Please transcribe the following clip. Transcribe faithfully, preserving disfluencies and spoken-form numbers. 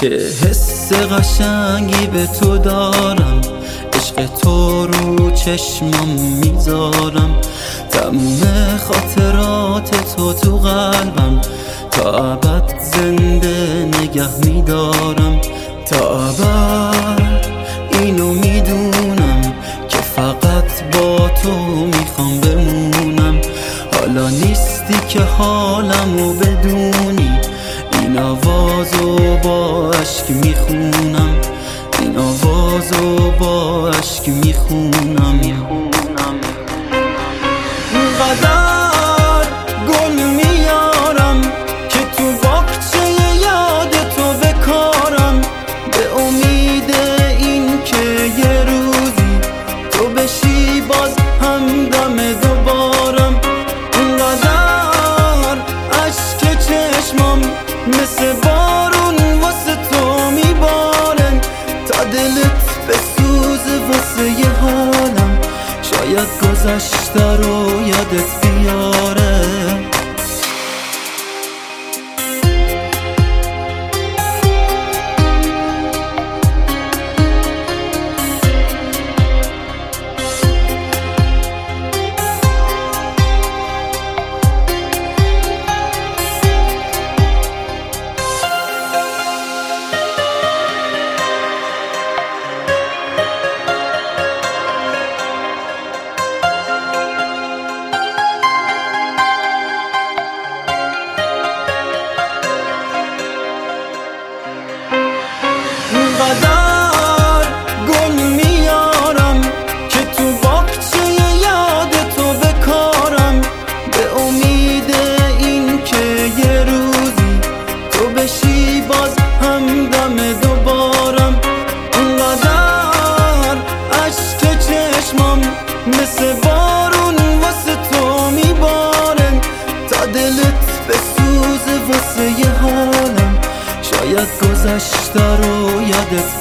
چه حس قشنگی به تو دارم، عشق تو رو چشمم میذارم، تموم خاطرات تو تو قلبم، تا ابد زنده نگه میدارم، تا ابد اینو میدونم که فقط با تو میخوام بمونم. حالا نیستی که حالمو بدونی، این آوازو با عشق میخونم، این آوازو با عشق میخونم. اینقدر گل میارم که تو باغچه یاد تو بکارم، به امید این که یه روزی تو بشی باز همدم دوبارم. اینقدر عشق چشمام مثل بارون واسه تو میباره، تا دلت بسوزه واسه یه حالم، شاید گذشته رو یادت بیاره. اینقدر گل میارم که تو باغچه یاد تو بکارم، به امید این که یه روزی تو بشی باز همدم دوبارم. اینقدر عشق چشمام مثل بارون واسه تو میباره، تا دلت بسوزه واسه یه حالم، شاید گذشته رو یادت